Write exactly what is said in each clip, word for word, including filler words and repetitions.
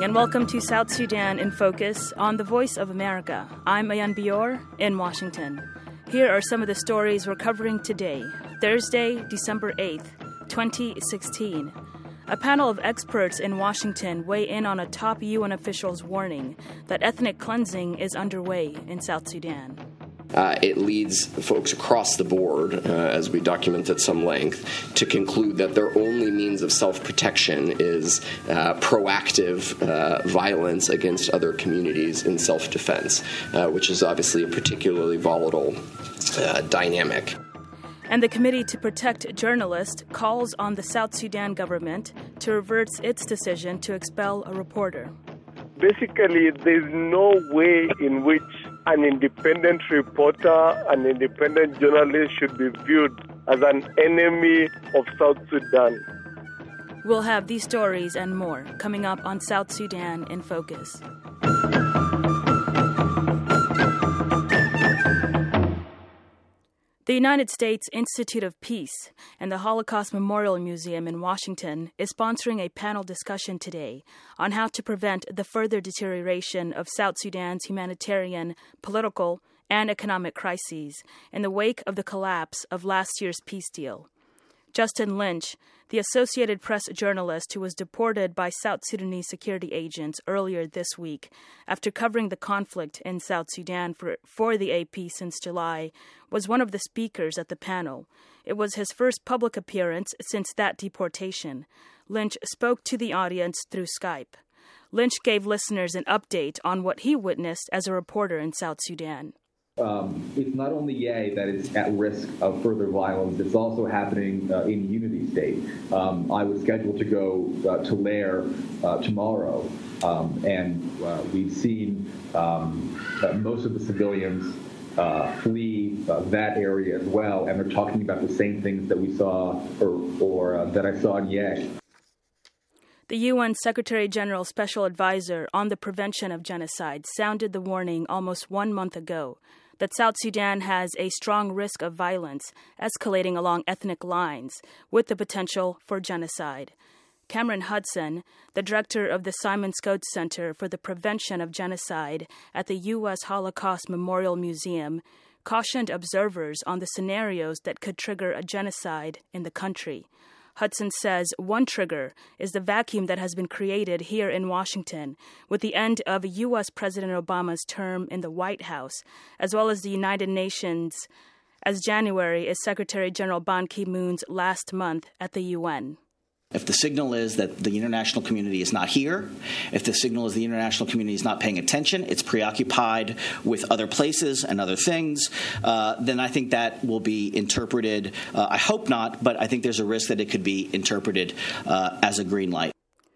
and welcome to South Sudan in Focus on The Voice of America. I'm Ayan Bior in Washington. Here are some of the stories we're covering today, Thursday, December eighth, twenty sixteen. A panel of experts in Washington weigh in on a top U N official's warning that ethnic cleansing is underway in South Sudan. Uh, it leads folks across the board, uh, as we document at some length, to conclude that their only means of self-protection is uh, proactive uh, violence against other communities in self-defense, uh, which is obviously a particularly volatile uh, dynamic. And the Committee to Protect Journalists calls on the South Sudan government to reverse its decision to expel a reporter. Basically, there's no way in which an independent reporter, an independent journalist should be viewed as an enemy of South Sudan. We'll have these stories and more coming up on South Sudan in Focus. The United States Institute of Peace and the Holocaust Memorial Museum in Washington is sponsoring a panel discussion today on how to prevent the further deterioration of South Sudan's humanitarian, political, and economic crises in the wake of the collapse of last year's peace deal. Justin Lynch, the Associated Press journalist who was deported by South Sudanese security agents earlier this week after covering the conflict in South Sudan for, for the A P since July, was one of the speakers at the panel. It was his first public appearance since that deportation. Lynch spoke to the audience through Skype. Lynch gave listeners an update on what he witnessed as a reporter in South Sudan. Um, it's not only Yei that is at risk of further violence, it's also happening uh, in Unity State. Um, I was scheduled to go uh, to Lair uh, tomorrow, um, and uh, we've seen um, uh, most of the civilians uh, flee uh, that area as well, and they're talking about the same things that we saw or, or uh, that I saw in Yei. The U N Secretary General Special Advisor on the Prevention of Genocide sounded the warning almost one month ago that South Sudan has a strong risk of violence escalating along ethnic lines with the potential for genocide. Cameron Hudson, the director of the Simon Coates Center for the Prevention of Genocide at the U S Holocaust Memorial Museum, cautioned observers on the scenarios that could trigger a genocide in the country. Hudson says one trigger is the vacuum that has been created here in Washington with the end of U S President Obama's term in the White House, as well as the United Nations, as January is Secretary General Ban Ki-moon's last month at the U N. If the signal is that the international community is not here, if the signal is the international community is not paying attention, it's preoccupied with other places and other things, uh, then I think that will be interpreted, uh, I hope not, but I think there's a risk that it could be interpreted uh, as a green light.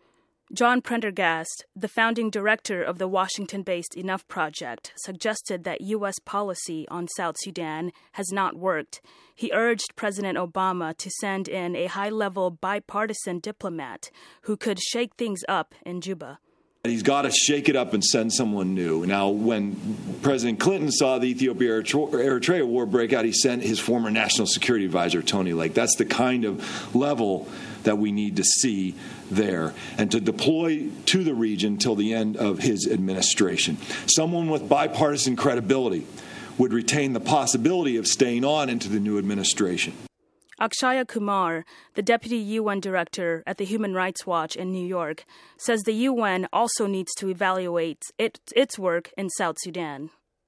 John Prendergast, the founding director of the Washington-based Enough Project, suggested that U S policy on South Sudan has not worked. He urged President Obama to send in a high-level bipartisan diplomat who could shake things up in Juba. He's got to shake it up and send someone new. Now, when President Clinton saw the Ethiopia-Eritrea war break out, he sent his former national security advisor, Tony Lake. That's the kind of level that we need to see there, and to deploy to the region till the end of his administration. Someone with bipartisan credibility would retain the possibility of staying on into the new administration. Akshaya Kumar, the deputy U N director at the Human Rights Watch in New York, says the U N also needs to evaluate it, its work in South Sudan.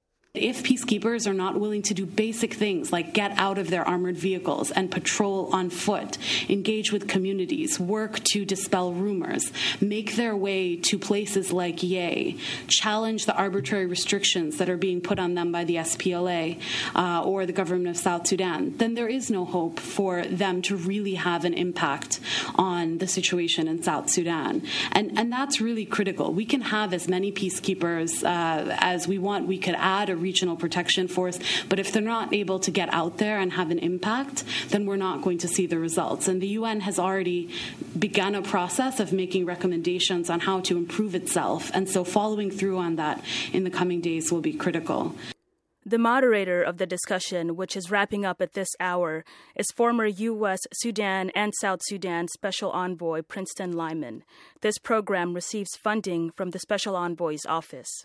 If peacekeepers are not willing to do basic things like get out of their armored vehicles and patrol on foot, engage with communities, work to dispel rumors, make their way to places like Yei, challenge the arbitrary restrictions that are being put on them by the S P L A uh, or the government of South Sudan, then there is no hope for them to really have an impact on the situation in South Sudan. And, and that's really critical. We can have as many peacekeepers uh, as we want. We could add a regional protection force, but if they're not able to get out there and have an impact, then we're not going to see the results. And the U N has already begun a process of making recommendations on how to improve itself, and so following through on that in the coming days will be critical. The moderator of the discussion, which is wrapping up at this hour, is former U S Sudan and South Sudan Special Envoy Princeton Lyman. This program receives funding from the Special Envoy's office.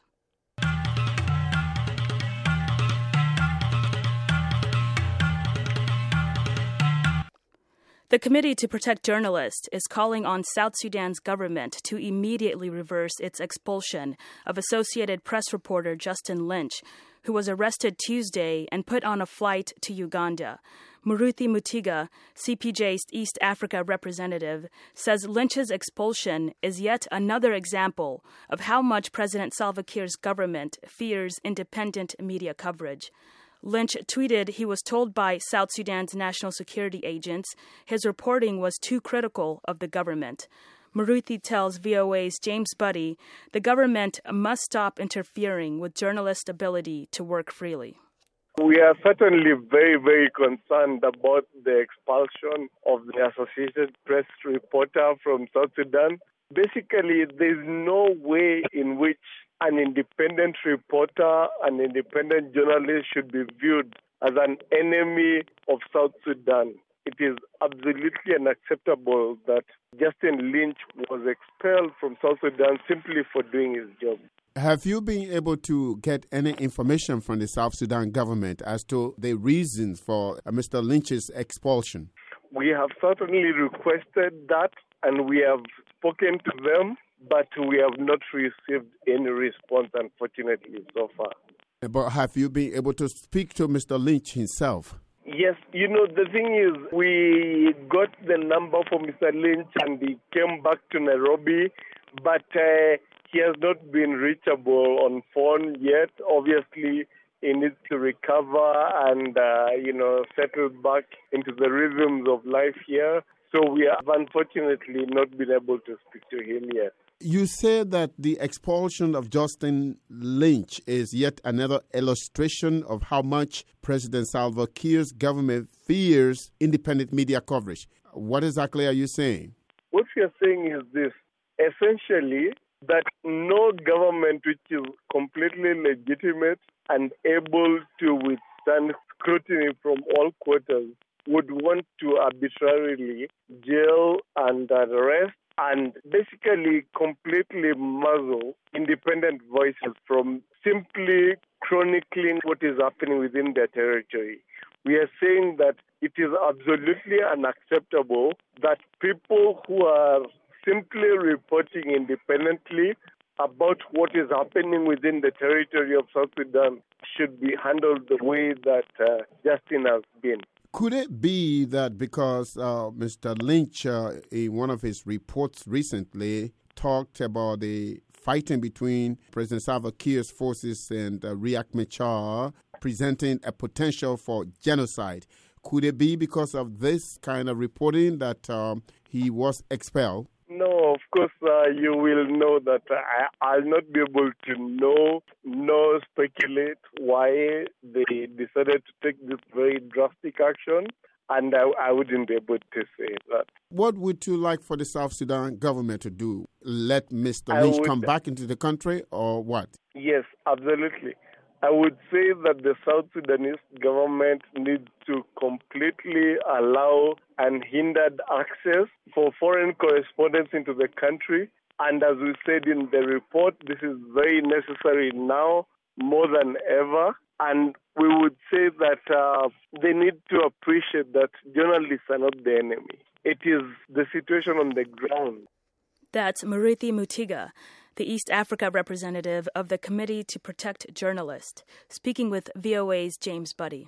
The Committee to Protect Journalists is calling on South Sudan's government to immediately reverse its expulsion of Associated Press reporter Justin Lynch, who was arrested Tuesday and put on a flight to Uganda. Muruthi Mutiga, C P J's East Africa representative, says Lynch's expulsion is yet another example of how much President Salva Kiir's government fears independent media coverage. Lynch tweeted he was told by South Sudan's national security agents his reporting was too critical of the government. Muruthi tells V O A's James Buddy the government must stop interfering with journalists' ability to work freely. We are certainly very, very concerned about the expulsion of the Associated Press reporter from South Sudan. Basically, there's no way in which an independent reporter, an independent journalist should be viewed as an enemy of South Sudan. It is absolutely unacceptable that Justin Lynch was expelled from South Sudan simply for doing his job. Have you been able to get any information from the South Sudan government as to the reasons for Mister Lynch's expulsion? We have certainly requested that, and we have spoken to them, but we have not received any response, unfortunately, so far. But have you been able to speak to Mister Lynch himself? Yes, you know, the thing is, we got the number for Mister Lynch and he came back to Nairobi, but uh, he has not been reachable on phone yet. Obviously, he needs to recover and, uh, you know, settle back into the rhythms of life here. So we have unfortunately not been able to speak to him yet. You say that the expulsion of Justin Lynch is yet another illustration of how much President Salva Kiir's government fears independent media coverage. What exactly are you saying? What we are saying is this, essentially, that no government which is completely legitimate and able to withstand scrutiny from all quarters would want to arbitrarily jail and arrest and basically completely muzzle independent voices from simply chronicling what is happening within their territory. We are saying that it is absolutely unacceptable that people who are simply reporting independently about what is happening within the territory of South Sudan should be handled the way that uh, Justin has been. Could it be that because uh, Mister Lynch, uh, in one of his reports recently, talked about the fighting between President Salva Kiir's forces and uh, Riek Machar, presenting a potential for genocide? Could it be because of this kind of reporting that um, he was expelled? No, of course, uh, you will know that I, I'll not be able to know, nor speculate why they decided to take this very drastic action, and I, I wouldn't be able to say that. What would you like for the South Sudan government to do? Let Mister I Lynch would, come back into the country, or what? Yes, absolutely. I would say that the South Sudanese government needs to completely allow unhindered access for foreign correspondents into the country. And as we said in the report, this is very necessary now more than ever. And we would say that uh, they need to appreciate that journalists are not the enemy. It is the situation on the ground. That's Muruthi Mutiga, the East Africa representative of the Committee to Protect Journalists, speaking with V O A's James Buddy.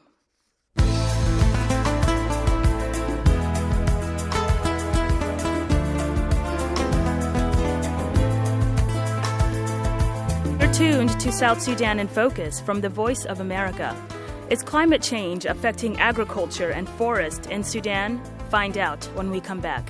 You're tuned to South Sudan in Focus from the Voice of America. Is climate change affecting agriculture and forest in Sudan? Find out when we come back.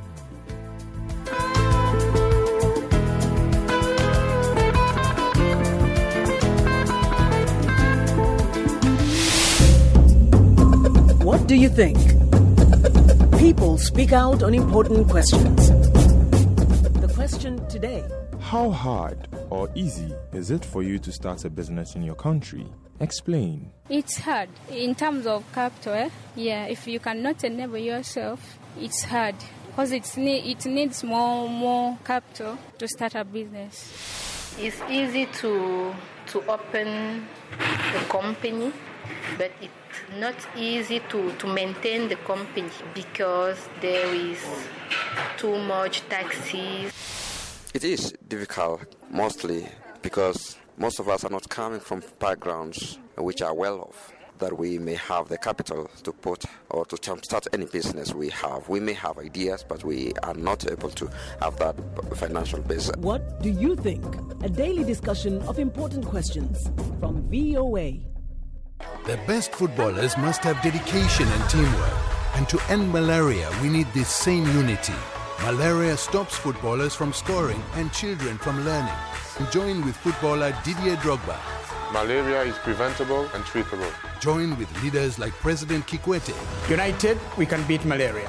What do you think? People speak out on important questions. The question today: how hard or easy is it for you to start a business in your country? Explain. It's hard in terms of capital. Eh? Yeah, if you cannot enable yourself, it's hard because it's ne- it needs more more capital to start a business. It's easy to to open a company, but it's not easy to, to maintain the company because there is too much taxes. It is difficult, mostly because most of us are not coming from backgrounds which are well off, that we may have the capital to put or to start any business we have. We may have ideas, but we are not able to have that financial basis. What do you think? A daily discussion of important questions from V O A. The best footballers must have dedication and teamwork. And to end malaria, we need this same unity. Malaria stops footballers from scoring and children from learning. Join with footballer Didier Drogba. Malaria is preventable and treatable. Join with leaders like President Kikwete. United, we can beat malaria.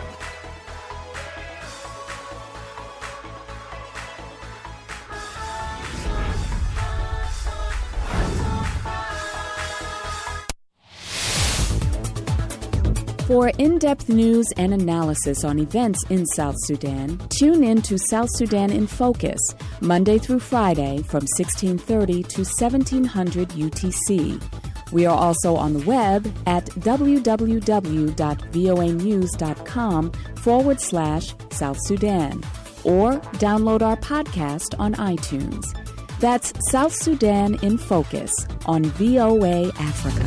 For in-depth news and analysis on events in South Sudan, tune in to South Sudan in Focus, Monday through Friday from sixteen thirty to seventeen hundred U T C. We are also on the web at www.voanews.com forward slash South Sudan or download our podcast on iTunes. That's South Sudan in Focus on V O A Africa.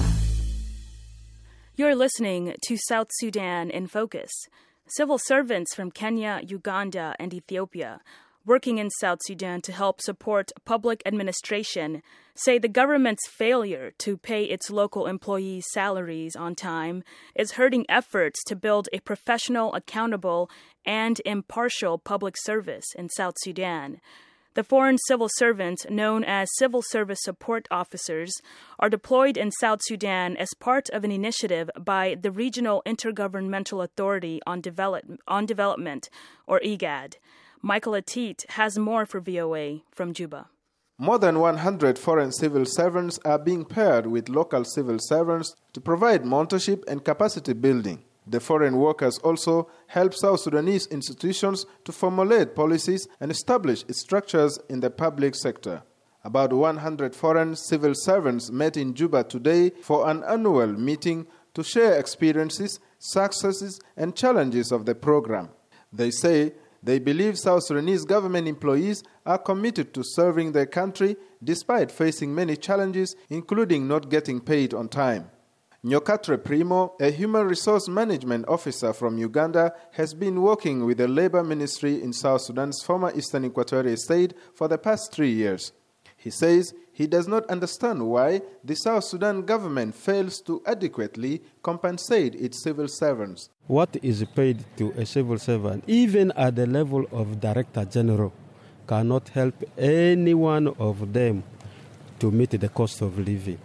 You're listening to South Sudan in Focus. Civil servants from Kenya, Uganda, and Ethiopia working in South Sudan to help support public administration say the government's failure to pay its local employees' salaries on time is hurting efforts to build a professional, accountable, and impartial public service in South Sudan. The foreign civil servants, known as Civil Service Support Officers, are deployed in South Sudan as part of an initiative by the Regional Intergovernmental Authority on, Develop- on Development, or IGAD. Michael Atit has more for V O A from Juba. More than one hundred foreign civil servants are being paired with local civil servants to provide mentorship and capacity building. The foreign workers also help South Sudanese institutions to formulate policies and establish structures in the public sector. About one hundred foreign civil servants met in Juba today for an annual meeting to share experiences, successes, and challenges of the program. They say they believe South Sudanese government employees are committed to serving their country despite facing many challenges, including not getting paid on time. Nyokatre Primo, a human resource management officer from Uganda, has been working with the labor ministry in South Sudan's former Eastern Equatorial State for the past three years. He says he does not understand why the South Sudan government fails to adequately compensate its civil servants. What is paid to a civil servant, even at the level of Director General, cannot help any one of them to meet the cost of living.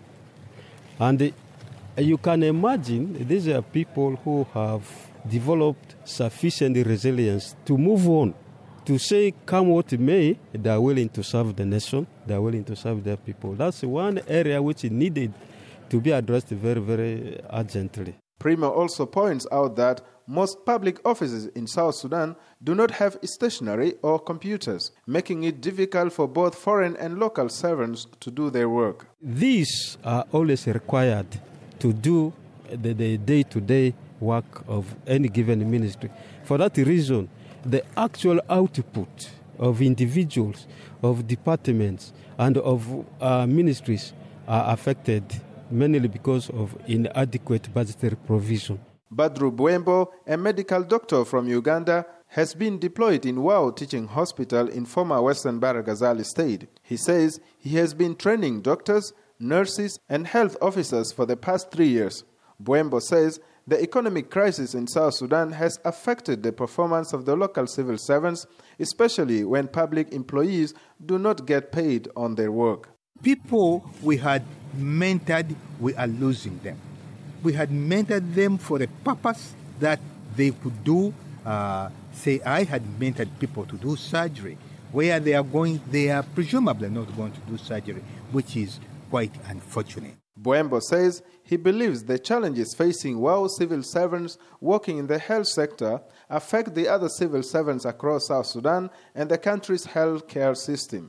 And the You can imagine these are people who have developed sufficient resilience to move on, to say, come what may, they are willing to serve the nation, they are willing to serve their people. That's one area which needed to be addressed very, very urgently. Primo also points out that most public offices in South Sudan do not have stationery or computers, making it difficult for both foreign and local servants to do their work. These are always required to do the, the day-to-day work of any given ministry. For that reason, the actual output of individuals, of departments, and of uh, ministries are affected mainly because of inadequate budgetary provision. Badru Bwembo, a medical doctor from Uganda, has been deployed in Wau Teaching Hospital in former Western Baragazali State. He says he has been training doctors, nurses, and health officers for the past three years. Bwembo says the economic crisis in South Sudan has affected the performance of the local civil servants, especially when public employees do not get paid on their work. People we had mentored, we are losing them. We had mentored them for a purpose that they could do. Uh, say, I had mentored people to do surgery. where they are going, they are presumably not going to do surgery, which is quite unfortunate. Boembo says he believes the challenges facing W A U civil servants working in the health sector affect the other civil servants across South Sudan and the country's health care system.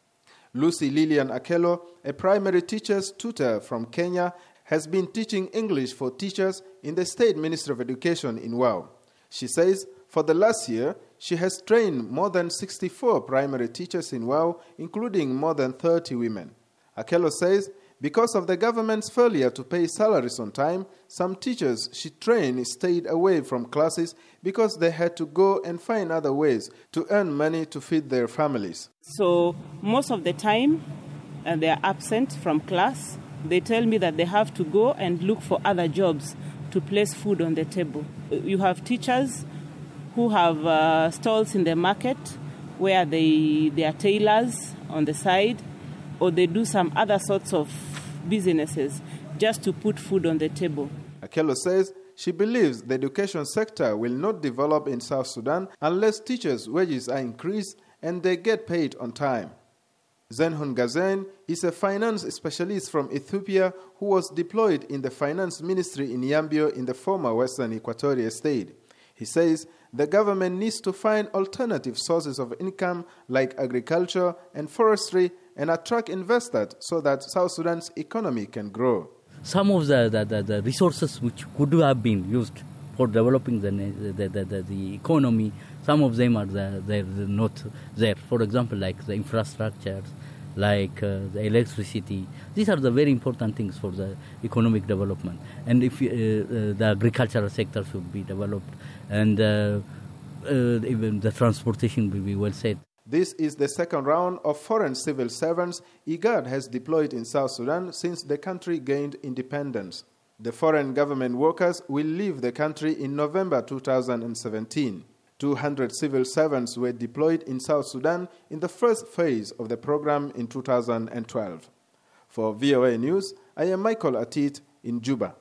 Lucy Lillian Akello, a primary teacher's tutor from Kenya, has been teaching English for teachers in the State Ministry of Education in W A U. She says for the last year, she has trained more than sixty-four primary teachers in W A U, including more than thirty women. Akello says because of the government's failure to pay salaries on time, some teachers she trained stayed away from classes because they had to go and find other ways to earn money to feed their families. So most of the time, uh, they are absent from class. They tell me that they have to go and look for other jobs to place food on the table. You have teachers who have uh, stalls in the market where they, they are tailors on the side, or they do some other sorts of businesses just to put food on the table. Akello says she believes the education sector will not develop in South Sudan unless teachers' wages are increased and they get paid on time. Zenhun Gazen is a finance specialist from Ethiopia who was deployed in the finance ministry in Yambio in the former Western Equatoria state. He says the government needs to find alternative sources of income like agriculture and forestry and attract investors so that South Sudan's economy can grow. Some of the, the, the, the resources which could have been used for developing the, the, the, the, the economy, some of them are the, they're not there. For example, like the infrastructure, like uh, the electricity. These are the very important things for the economic development. And if uh, uh, the agricultural sector should be developed, and uh, uh, even the transportation will be well said. This is the second round of foreign civil servants IGAD has deployed in South Sudan since the country gained independence. The foreign government workers will leave the country in November two thousand seventeen. two hundred civil servants were deployed in South Sudan in the first phase of the program in two thousand twelve. For V O A News, I am Michael Atit in Juba.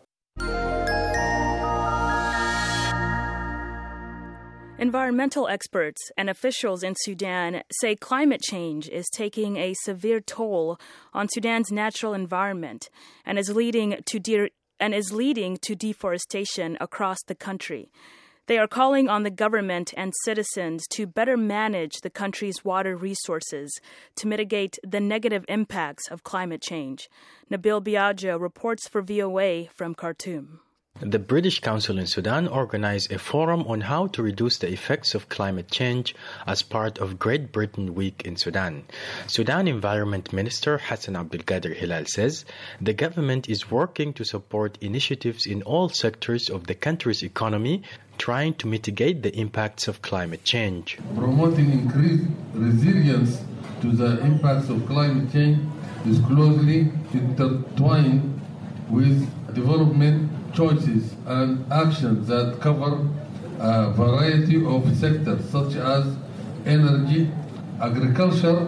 Environmental experts and officials in Sudan say climate change is taking a severe toll on Sudan's natural environment and is leading to de- and is leading to deforestation across the country. They are calling on the government and citizens to better manage the country's water resources to mitigate the negative impacts of climate change. Nabil Biagio reports for V O A from Khartoum. The British Council in Sudan organized a forum on how to reduce the effects of climate change as part of Great Britain Week in Sudan. Sudan Environment Minister Hassan Abdelkader Hilal says the government is working to support initiatives in all sectors of the country's economy, trying to mitigate the impacts of climate change. Promoting increased resilience to the impacts of climate change is closely intertwined with development choices and actions that cover a variety of sectors such as energy, agriculture,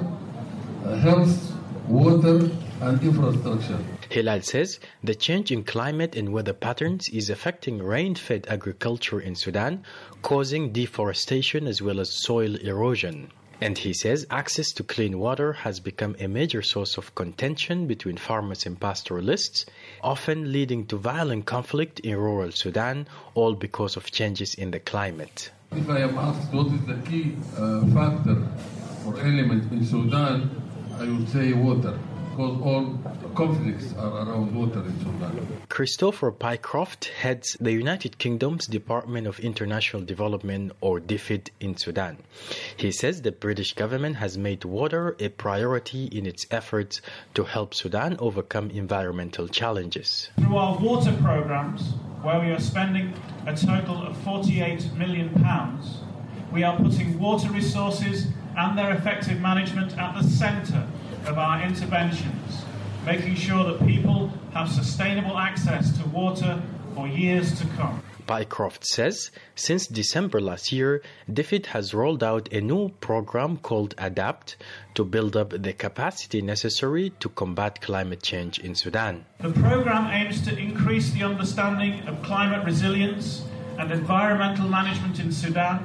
health, water, and infrastructure. Hilal says the change in climate and weather patterns is affecting rain-fed agriculture in Sudan, causing deforestation as well as soil erosion. And he says access to clean water has become a major source of contention between farmers and pastoralists, often leading to violent conflict in rural Sudan, all because of changes in the climate. If I am asked what is the key uh, factor or element in Sudan, I would say water, because all conflicts are around water in Sudan. Christopher Pycroft heads the United Kingdom's Department of International Development, or DFID, in Sudan. He says the British government has made water a priority in its efforts to help Sudan overcome environmental challenges. Through our water programs, where we are spending a total of forty-eight million pounds, we are putting water resources and their effective management at the centre of our interventions, making sure that people have sustainable access to water for years to come. Pycroft says since December last year, DFID has rolled out a new program called ADAPT to build up the capacity necessary to combat climate change in Sudan. The program aims to increase the understanding of climate resilience and environmental management in Sudan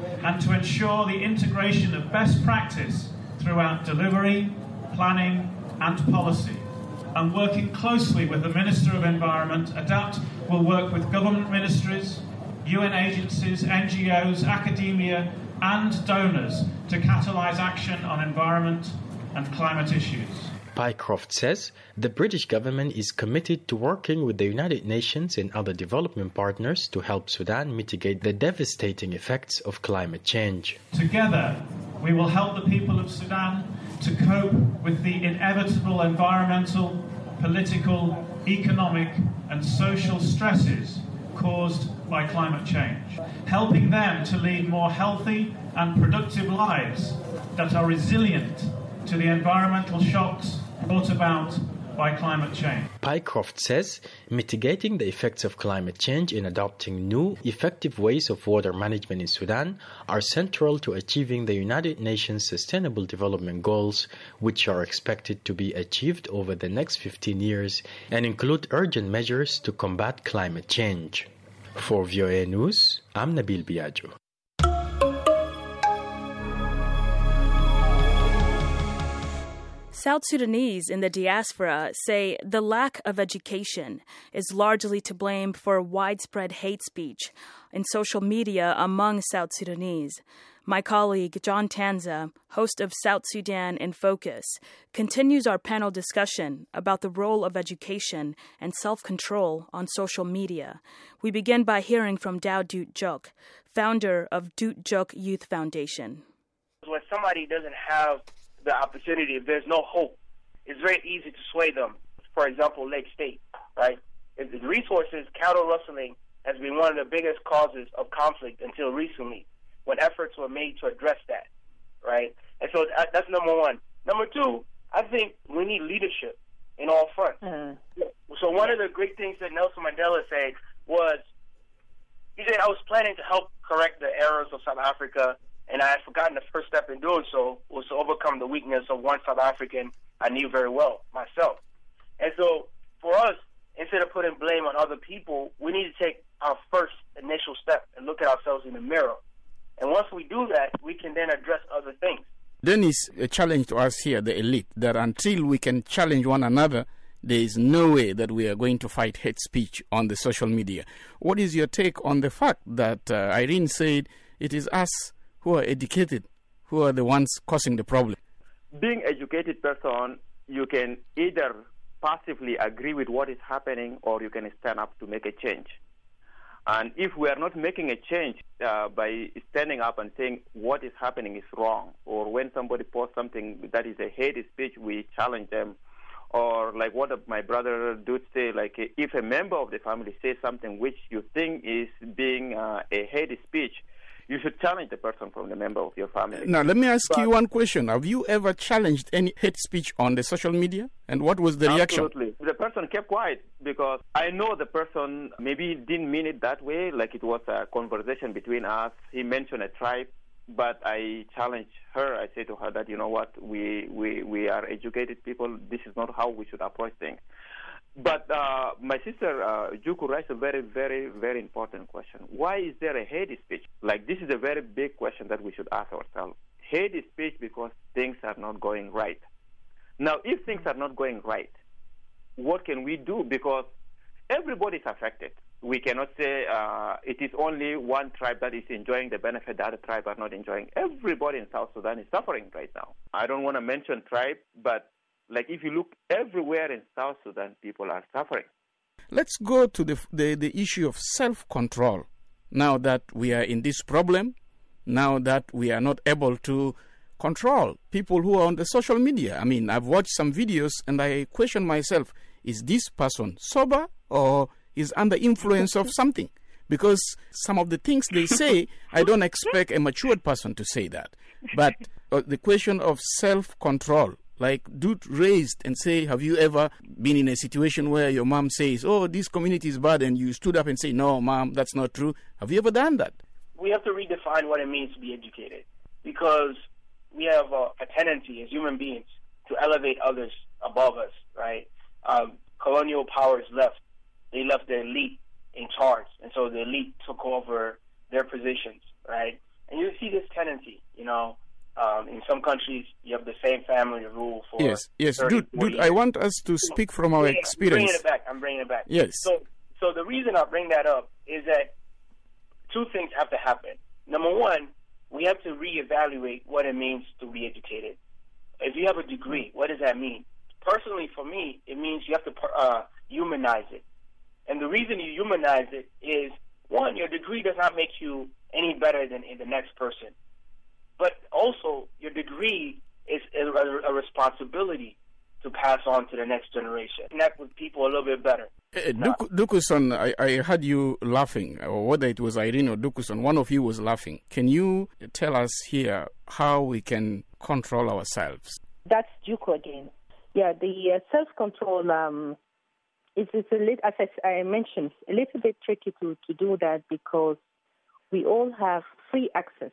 and to ensure the integration of best practice throughout delivery, planning and policy. And working closely with the Minister of Environment, ADAPT will work with government ministries, U N agencies, N G Os, academia and donors to catalyse action on environment and climate issues. Pycroft says the British government is committed to working with the United Nations and other development partners to help Sudan mitigate the devastating effects of climate change. Together, we will help the people of Sudan to cope with the inevitable environmental, political, economic and social stresses caused by climate change, helping them to lead more healthy and productive lives that are resilient to the environmental shocks brought about by climate change. Pycroft says mitigating the effects of climate change and adopting new, effective ways of water management in Sudan are central to achieving the United Nations Sustainable Development Goals, which are expected to be achieved over the next fifteen years and include urgent measures to combat climate change. For V O A News, I'm Nabil Biagio. South Sudanese in the diaspora say the lack of education is largely to blame for widespread hate speech in social media among South Sudanese. My colleague John Tanza, host of South Sudan in Focus, continues our panel discussion about the role of education and self-control on social media. We begin by hearing from Dao Dut Jok, founder of Dut Jok Youth Foundation. When somebody doesn't have the opportunity, if there's no hope, it's very easy to sway them. For example, Lake State, right? If the resources, cattle rustling has been one of the biggest causes of conflict until recently, when efforts were made to address that, right? And so that's number one. Number two, I think we need leadership in all fronts. Mm-hmm. So one of the great things that Nelson Mandela said was, he said, I was planning to help correct the errors of South Africa, and I had forgotten the first step in doing so was to overcome the weakness of one South African I knew very well, myself. And so for us, instead of putting blame on other people, we need to take our first initial step and look at ourselves in the mirror. And once we do that, we can then address other things. Then it's a challenge to us here, the elite, that until we can challenge one another, there is no way that we are going to fight hate speech on the social media. What is your take on the fact that uh, Irene said it is us who are educated who are the ones causing the problem? Being educated person, you can either passively agree with what is happening or you can stand up to make a change. And if we are not making a change uh, by standing up and saying what is happening is wrong, or when somebody posts something that is a hate speech, we challenge them. Or like what my brother did say, like if a member of the family says something which you think is being uh, a hate speech, you should challenge the person from the member of your family. Now, let me ask but, you one question. Have you ever challenged any hate speech on the social media? And what was the reaction? Absolutely. The person kept quiet because I know the person maybe didn't mean it that way, like it was a conversation between us. He mentioned a tribe, but I challenged her. I said to her that, you know what, we, we, we are educated people. This is not how we should approach things. But uh, my sister uh, Juku raised a very, very, very important question. Why is there a hate speech? Like, this is a very big question that we should ask ourselves. Hate speech because things are not going right. Now, if things are not going right, what can we do? Because everybody is affected. We cannot say uh, it is only one tribe that is enjoying the benefit, the other tribe are not enjoying. Everybody in South Sudan is suffering right now. I don't want to mention tribe, but like if you look everywhere in South Sudan, people are suffering. Let's go to the, the, the issue of self-control. Now that we are in this problem, now that we are not able to control people who are on the social media. I mean, I've watched some videos and I question myself, is this person sober or is under influence of something? Because some of the things they say, I don't expect a matured person to say that. But uh, the question of self-control, like Dut raised and say, have you ever been in a situation where your mom says, oh, this community is bad, and you stood up and say, no, mom, that's not true? Have you ever done that? We have to redefine what it means to be educated, because we have a, a tendency as human beings to elevate others above us, right? Um, colonial powers left. They left the elite in charge, and so the elite took over their positions, right? And you see this tendency, you know, um, in some countries you have the same family rule for yes, yes. thirty, Dude, dude, I want us to speak from our yeah, experience. I'm bringing it back. I'm bringing it back. Yes. So, so the reason I bring that up is that two things have to happen. Number one, we have to reevaluate what it means to be educated. If you have a degree, what does that mean? Personally, for me, it means you have to uh, humanize it. And the reason you humanize it is, one, your degree does not make you any better than the next person. But also, your degree is a, a responsibility to pass on to the next generation. Connect with people a little bit better. Uh, Duk- Dukuson, I, I heard you laughing, or whether it was Irene or Dukuson, one of you was laughing. Can you tell us here how we can control ourselves? That's Juku again. Yeah, the uh, self-control um, is, is a little, as I, I mentioned, a little bit tricky to, to do that because we all have free access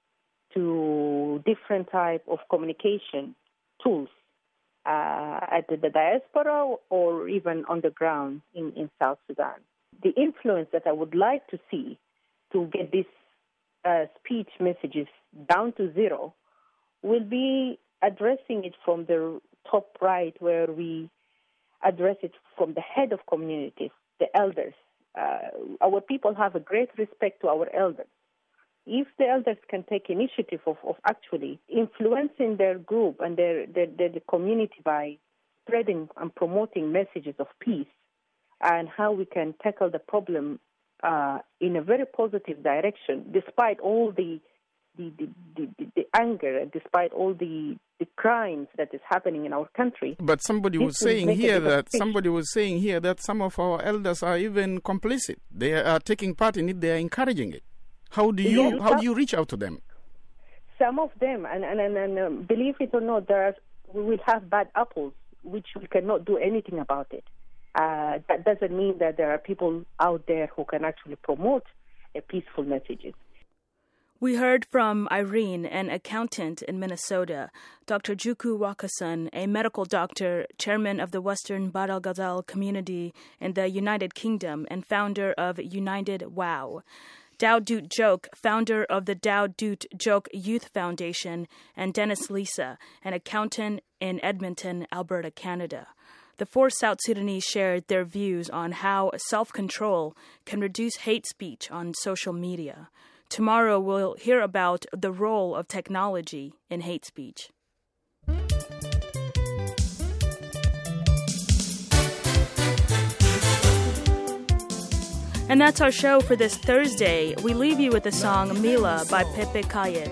to different type of communication tools uh, at the, the diaspora or even on the ground in, in South Sudan. The influence that I would like to see to get these uh, speech messages down to zero will be addressing it from the top right, where we address it from the head of communities, the elders. Uh, our people have a great respect to our elders. If the elders can take initiative of, of actually influencing their group and their, their, their community by spreading and promoting messages of peace and how we can tackle the problem uh, in a very positive direction, despite all the the, the, the, the anger, despite all the, the crimes that is happening in our country. But somebody was saying here that somebody was saying here that some of our elders are even complicit. They are taking part in it. They are encouraging it. How do you yes, how do you reach out to them? Some of them, and and, and, and um, believe it or not, there are, we will have bad apples, which we cannot do anything about it. Uh, that doesn't mean that there are people out there who can actually promote uh, peaceful messages. We heard from Irene, an accountant in Minnesota, Doctor Juku Wakasan, a medical doctor, chairman of the Western Bahr el Ghazal community in the United Kingdom and founder of United WOW. Dow Duke Joke, founder of the Dow Duke Joke Youth Foundation, and Dennis Lisa, an accountant in Edmonton, Alberta, Canada. The four South Sudanese shared their views on how self-control can reduce hate speech on social media. Tomorrow we'll hear about the role of technology in hate speech. And that's our show for this Thursday. We leave you with the song Mila by Pepe Kaye.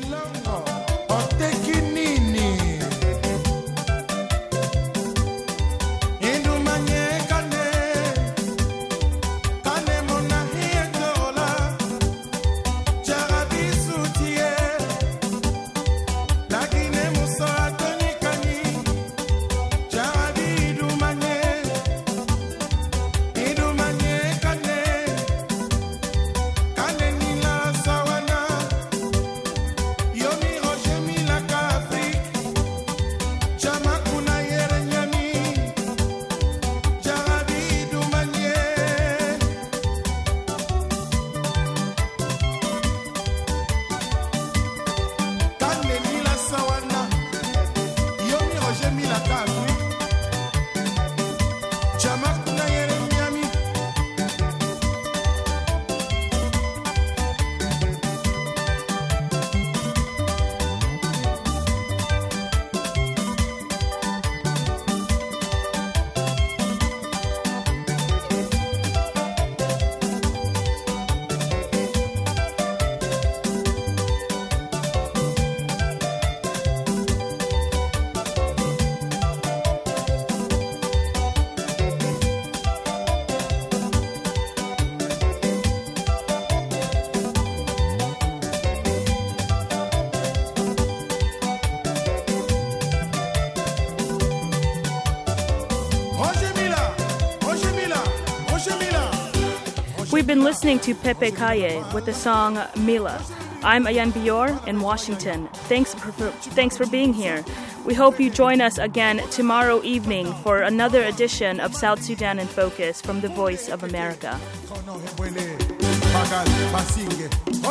We've been listening to Pepe Kaye with the song Mila. I'm Ayan Bior in Washington. Thanks for, for, thanks for being here. We hope you join us again tomorrow evening for another edition of South Sudan in Focus from the Voice of America.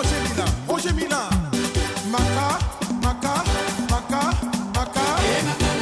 Maka, maka, maka, maka.